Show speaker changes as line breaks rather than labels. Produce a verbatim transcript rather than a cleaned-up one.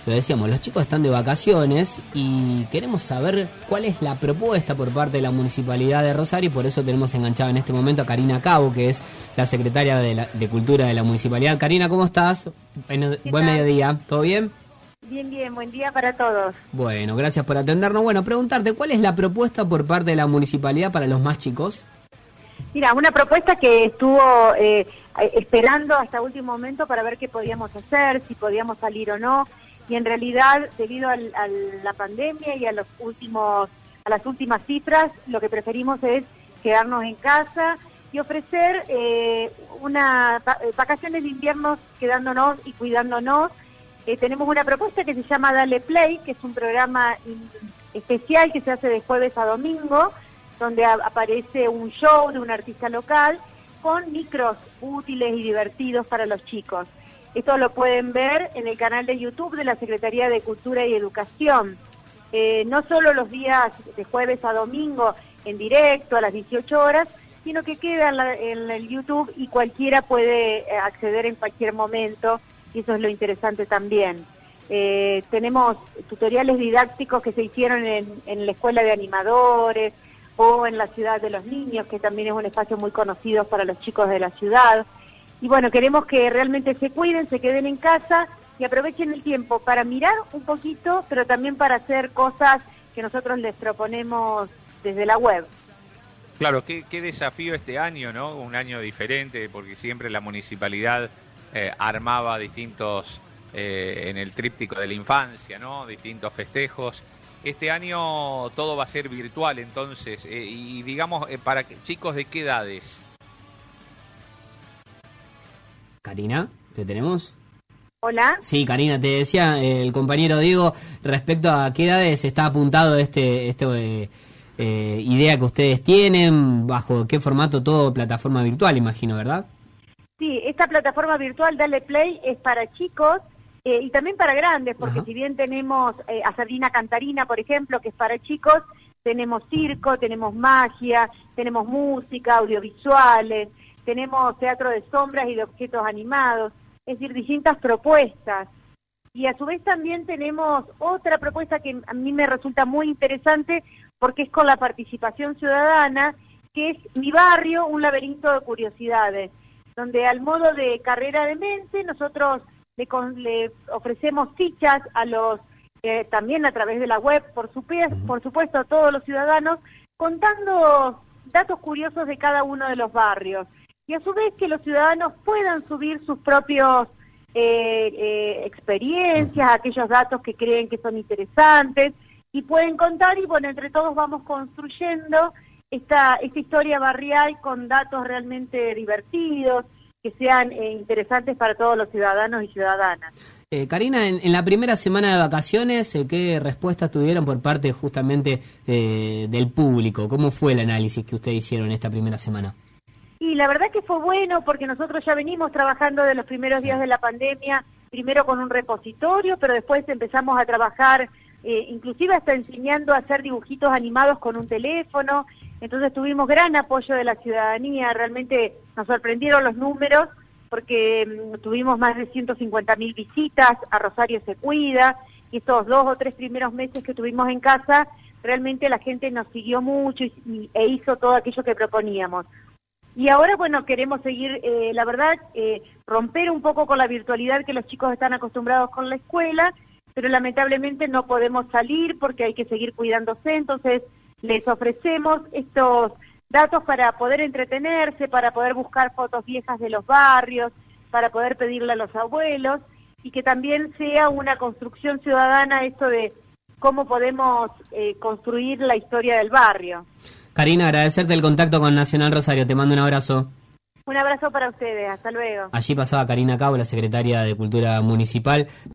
lo decíamos, los chicos están de vacaciones y queremos saber cuál es la propuesta por parte de la Municipalidad de Rosario, y por eso tenemos enganchado en este momento a Karina Cabo, que es la secretaria de, la, de Cultura de la Municipalidad. Karina, ¿cómo estás? Bueno, buen
tal?
mediodía, ¿todo bien?
Bien, bien, buen día para todos.
Bueno, gracias por atendernos. Bueno, preguntarte, ¿cuál es la propuesta por parte de la Municipalidad para los más chicos?
Mira, una propuesta que estuvo eh, esperando hasta último momento para ver qué podíamos hacer, si podíamos salir o no, y en realidad, debido al, a la pandemia y a los últimos, a las últimas cifras, lo que preferimos es quedarnos en casa y ofrecer eh, una vacaciones de invierno quedándonos y cuidándonos. Eh, tenemos una propuesta que se llama Dale Play, que es un programa especial que se hace de jueves a domingo, donde a, aparece un show de un artista local con micros útiles y divertidos para los chicos. Esto lo pueden ver en el canal de YouTube de la Secretaría de Cultura y Educación. Eh, no solo los días de jueves a domingo en directo a las dieciocho horas, sino que queda en, la, en el YouTube y cualquiera puede acceder en cualquier momento, y eso es lo interesante también. Eh, tenemos tutoriales didácticos que se hicieron en, en la Escuela de Animadores o en la Ciudad de los Niños, que también es un espacio muy conocido para los chicos de la ciudad. Y bueno, queremos que realmente se cuiden, se queden en casa y aprovechen el tiempo para mirar un poquito, pero también para hacer cosas que nosotros les proponemos desde la web.
Claro, qué, qué desafío este año, ¿no? Un año diferente, porque siempre la municipalidad eh, armaba distintos, eh, en el tríptico de la infancia, ¿no? Distintos festejos. Este año todo va a ser virtual, entonces, eh, y digamos, eh, para chicos de qué edades.
Karina, ¿te tenemos?
Hola.
Sí, Karina, te decía eh, el compañero Diego, respecto a qué edades está apuntado este, este eh, eh, idea que ustedes tienen, bajo qué formato, todo plataforma virtual, imagino, ¿verdad?
Sí, esta plataforma virtual Dale Play es para chicos, Eh, y también para grandes, porque Ajá. si bien tenemos eh, a Sabrina Cantarina, por ejemplo, que es para chicos, tenemos circo, tenemos magia, tenemos música, audiovisuales, tenemos teatro de sombras y de objetos animados, es decir, distintas propuestas. Y a su vez también tenemos otra propuesta que a mí me resulta muy interesante, porque es con la participación ciudadana, que es Mi Barrio, un laberinto de curiosidades, donde al modo de carrera de mente nosotros Le, con, le ofrecemos fichas a los, eh, también a través de la web, por, su, por supuesto, a todos los ciudadanos, contando datos curiosos de cada uno de los barrios. Y a su vez que los ciudadanos puedan subir sus propios eh, eh, experiencias, aquellos datos que creen que son interesantes, y pueden contar, y bueno, entre todos vamos construyendo esta, esta historia barrial con datos realmente divertidos, que sean eh, interesantes para todos los ciudadanos y ciudadanas.
Eh, Karina, en, en la primera semana de vacaciones, eh, ¿qué respuestas tuvieron por parte justamente eh, del público? ¿Cómo fue el análisis que ustedes hicieron esta primera semana?
Y la verdad que fue bueno, porque nosotros ya venimos trabajando de los primeros días de la pandemia, primero con un repositorio, pero después empezamos a trabajar, eh, inclusive hasta enseñando a hacer dibujitos animados con un teléfono. Entonces tuvimos gran apoyo de la ciudadanía, realmente nos sorprendieron los números, porque um, tuvimos más de ciento cincuenta mil visitas a Rosario Se Cuida, y estos dos o tres primeros meses que tuvimos en casa, realmente la gente nos siguió mucho y, y, e hizo todo aquello que proponíamos. Y ahora, bueno, queremos seguir, eh, la verdad, eh, romper un poco con la virtualidad que los chicos están acostumbrados con la escuela, pero lamentablemente no podemos salir porque hay que seguir cuidándose, entonces les ofrecemos estos datos para poder entretenerse, para poder buscar fotos viejas de los barrios, para poder pedirle a los abuelos, y que también sea una construcción ciudadana esto de cómo podemos eh, construir la historia del barrio.
Karina, agradecerte el contacto con Nacional Rosario, te mando un abrazo.
Un abrazo para ustedes, hasta luego.
Allí pasaba Karina Cabo, la secretaria de Cultura Municipal.